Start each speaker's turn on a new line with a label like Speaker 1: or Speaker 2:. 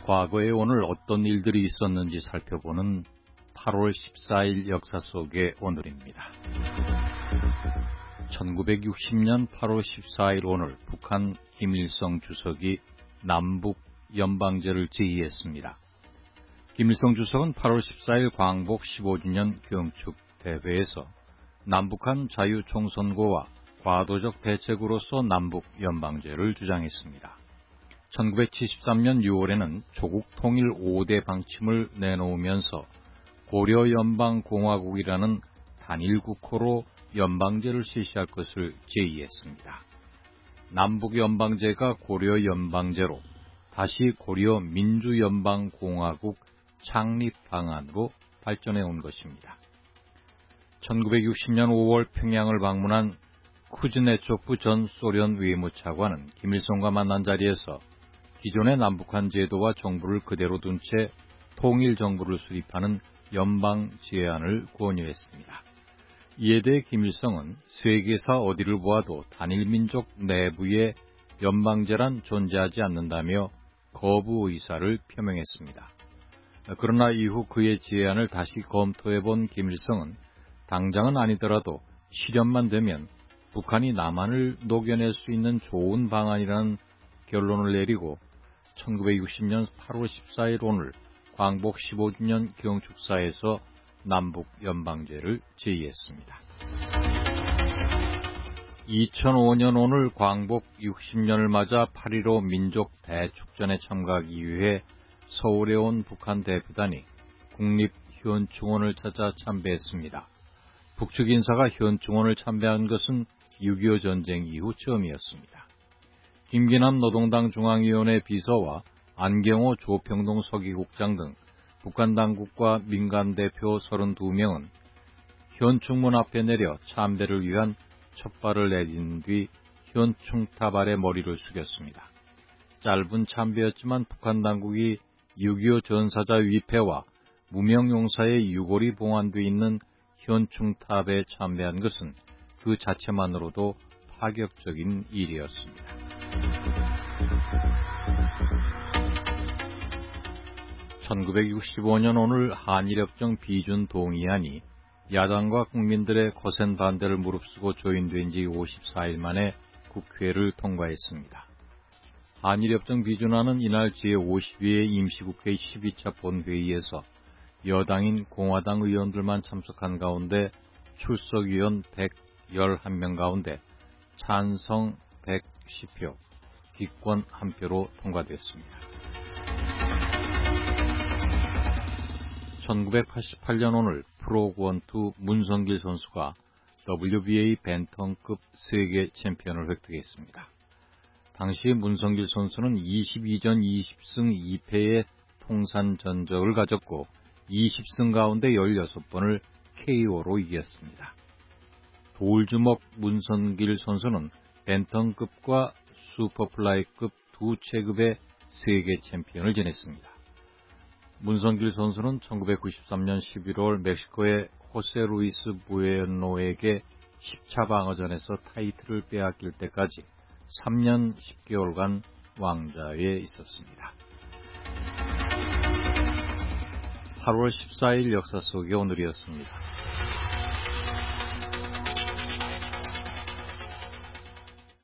Speaker 1: 과거에 오늘 어떤 일들이 있었는지 살펴보는 8월 14일 역사 속의 오늘입니다. 1960년 8월 14일 오늘 북한 김일성 주석이 남북 연방제를 제의했습니다. 김일성 주석은 8월 14일 광복 15주년 경축 대회에서 남북한 자유총선고와 과도적 대책으로서 남북 연방제를 주장했습니다. 1973년 6월에는 조국 통일 5대 방침을 내놓으면서 고려연방공화국이라는 단일국호로 연방제를 실시할 것을 제의했습니다. 남북연방제가 고려연방제로 다시 고려민주연방공화국 창립 방안으로 발전해 온 것입니다. 1960년 5월 평양을 방문한 쿠즈네초프 전 소련 외무차관은 김일성과 만난 자리에서 기존의 남북한 제도와 정부를 그대로 둔 채 통일 정부를 수립하는 연방 제안을 권유했습니다. 이에 대해 김일성은 세계사 어디를 보아도 단일민족 내부에 연방제란 존재하지 않는다며 거부 의사를 표명했습니다. 그러나 이후 그의 제안을 다시 검토해본 김일성은 당장은 아니더라도 실현만 되면 북한이 남한을 녹여낼 수 있는 좋은 방안이라는 결론을 내리고 1960년 8월 14일 오늘 광복 15주년 경축사에서 남북 연방제를 제의했습니다. 2005년 오늘 광복 60년을 맞아 8.15 민족 대축전에 참가하기 위해 서울에 온 북한 대표단이 국립현충원을 찾아 참배했습니다. 북측 인사가 현충원을 참배한 것은 6.25 전쟁 이후 처음이었습니다. 김기남 노동당 중앙위원회 비서와 안경호 조평동 서기국장 등 북한 당국과 민간 대표 32명은 현충문 앞에 내려 참배를 위한 첫발을 내딘 뒤 현충탑 아래 머리를 숙였습니다. 짧은 참배였지만 북한 당국이 6.25 전사자 위패와 무명용사의 유골이 봉안되어 있는 현충탑에 참배한 것은 그 자체만으로도 파격적인 일이었습니다. 1965년 오늘 한일협정 비준 동의안이 야당과 국민들의 거센 반대를 무릅쓰고 조인된 지 54일 만에 국회를 통과했습니다. 한일협정 비준안은 이날 제52회 임시국회 12차 본회의에서 여당인 공화당 의원들만 참석한 가운데 출석위원 111명 가운데 찬성 110표, 기권 1표로 통과됐습니다. 1988년 오늘 프로구원2 문성길 선수가 WBA 벤턴급 세계 챔피언을 획득했습니다. 당시 문성길 선수는 22전 20승 2패의 통산 전적을 가졌고 20승 가운데 16번을 KO로 이겼습니다. 돌주먹 문성길 선수는 벤턴급과 슈퍼플라이급 두 체급의 세계 챔피언을 지냈습니다. 문성길 선수는 1993년 11월 멕시코의 호세 루이스 부에노에게 10차 방어전에서 타이틀을 빼앗길 때까지 3년 10개월간 왕좌에 있었습니다. 8월 14일 역사 속의 오늘이었습니다.